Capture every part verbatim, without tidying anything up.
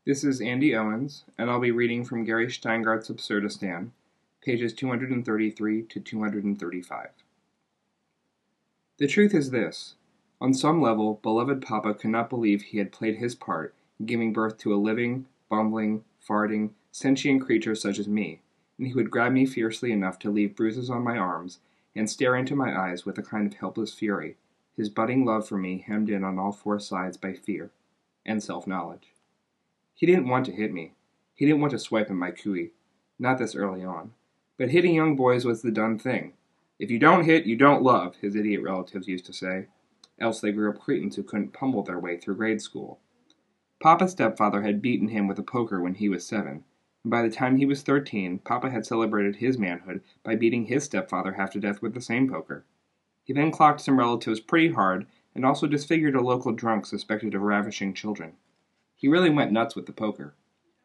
This is Andy Owens, and I'll be reading from Gary Steingart's Absurdistan, pages two hundred thirty-three to two hundred thirty-five. The truth is this. On some level, beloved Papa could not believe he had played his part in giving birth to a living, bumbling, farting, sentient creature such as me, and he would grab me fiercely enough to leave bruises on my arms and stare into my eyes with a kind of helpless fury, his budding love for me hemmed in on all four sides by fear and self-knowledge. He didn't want to hit me. He didn't want to swipe at my cooey. Not this early on. But hitting young boys was the done thing. If you don't hit, you don't love, his idiot relatives used to say. Else they grew up cretins who couldn't pummel their way through grade school. Papa's stepfather had beaten him with a poker when he was seven, and by the time he was thirteen, Papa had celebrated his manhood by beating his stepfather half to death with the same poker. He then clocked some relatives pretty hard, and also disfigured a local drunk suspected of ravishing children. He really went nuts with the poker.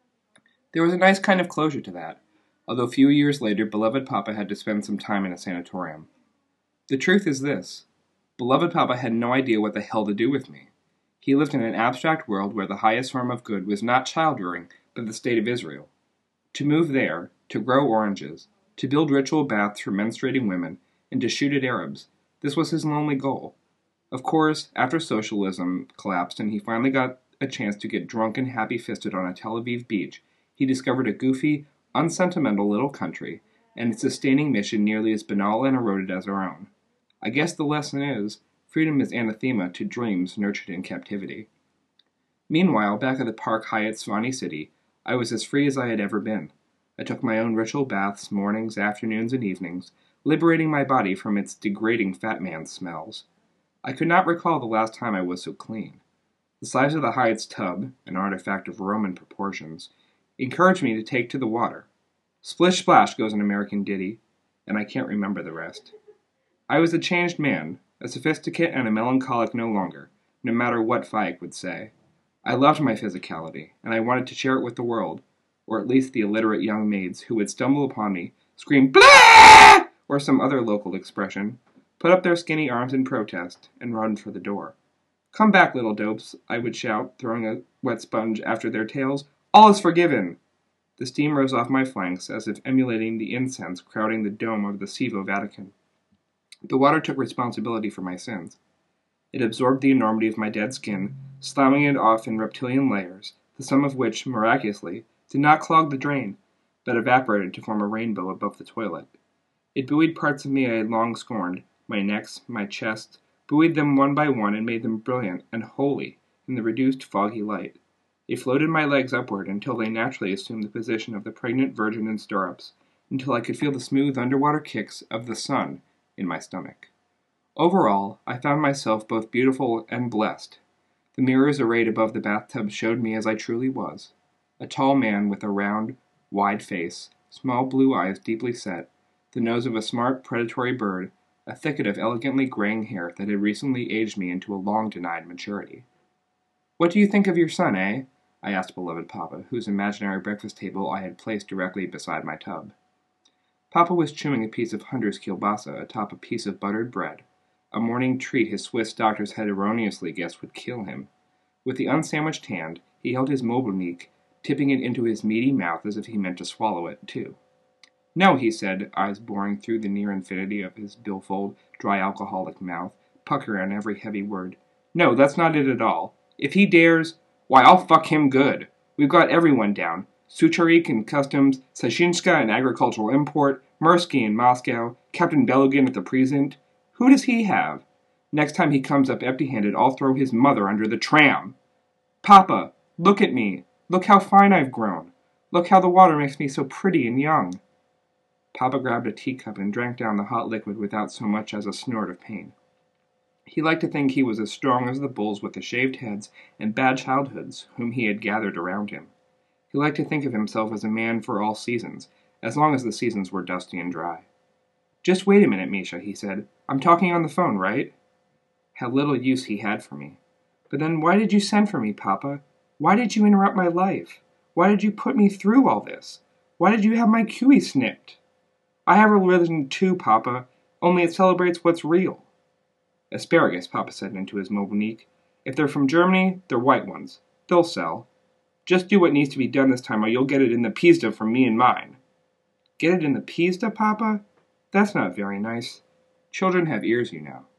There was a nice kind of closure to that, although a few years later beloved Papa had to spend some time in a sanatorium. The truth is this. Beloved Papa had no idea what the hell to do with me. He lived in an abstract world where the highest form of good was not child-rearing, but the state of Israel. To move there, to grow oranges, to build ritual baths for menstruating women, and to shoot at Arabs, this was his lonely goal. Of course, after socialism collapsed and he finally got a chance to get drunk and happy-fisted on a Tel Aviv beach, he discovered a goofy, unsentimental little country, and its sustaining mission nearly as banal and eroded as our own. I guess the lesson is, freedom is anathema to dreams nurtured in captivity. Meanwhile, back at the Park Hyatt Swanee City, I was as free as I had ever been. I took my own ritual baths mornings, afternoons, and evenings, liberating my body from its degrading fat man smells. I could not recall the last time I was so clean. The size of the Hyatt's tub, an artifact of Roman proportions, encouraged me to take to the water. Splish splash goes an American ditty, and I can't remember the rest. I was a changed man, a sophisticate and a melancholic no longer, no matter what Fike would say. I loved my physicality, and I wanted to share it with the world, or at least the illiterate young maids who would stumble upon me, scream "Blah!" or some other local expression, put up their skinny arms in protest, and run for the door. "Come back, little dopes," I would shout, throwing a wet sponge after their tails. "All is forgiven!" The steam rose off my flanks, as if emulating the incense crowding the dome of the Sevo Vatican. The water took responsibility for my sins. It absorbed the enormity of my dead skin, slamming it off in reptilian layers, the sum of which, miraculously, did not clog the drain, but evaporated to form a rainbow above the toilet. It buoyed parts of me I had long scorned, my necks, my chest, buoyed them one by one and made them brilliant and holy in the reduced foggy light. It floated my legs upward until they naturally assumed the position of the pregnant virgin in stirrups, until I could feel the smooth underwater kicks of the sun in my stomach. Overall, I found myself both beautiful and blessed. The mirrors arrayed above the bathtub showed me as I truly was, a tall man with a round, wide face, small blue eyes deeply set, the nose of a smart, predatory bird, a thicket of elegantly graying hair that had recently aged me into a long-denied maturity. "What do you think of your son, eh?" I asked beloved Papa, whose imaginary breakfast table I had placed directly beside my tub. Papa was chewing a piece of hunter's kielbasa atop a piece of buttered bread, a morning treat his Swiss doctors had erroneously guessed would kill him. With the unsandwiched hand, he held his mobilnik, tipping it into his meaty mouth as if he meant to swallow it, too. "No," he said, eyes boring through the near infinity of his billfold, dry alcoholic mouth, pucker on every heavy word. "No, that's not it at all. If he dares, why, I'll fuck him good. We've got everyone down. Sucharik in customs, Sashinska in agricultural import, Mursky in Moscow, Captain Belugin at the present. Who does he have? Next time he comes up empty-handed, I'll throw his mother under the tram. Papa, look at me. Look how fine I've grown. Look how the water makes me so pretty and young." Papa grabbed a teacup and drank down the hot liquid without so much as a snort of pain. He liked to think he was as strong as the bulls with the shaved heads and bad childhoods whom he had gathered around him. He liked to think of himself as a man for all seasons, as long as the seasons were dusty and dry. "Just wait a minute, Misha," he said. "I'm talking on the phone, right?" How little use he had for me. "But then why did you send for me, Papa? Why did you interrupt my life? Why did you put me through all this? Why did you have my cooey snipped?" "I have a religion too, Papa, only it celebrates what's real." "Asparagus," Papa said into his mobilnik. "If they're from Germany, they're white ones. They'll sell." Just do what needs to be done this time, or you'll get it in the pizda from me and mine." "Get it in the pizda, Papa? That's not very nice. Children have ears, you know."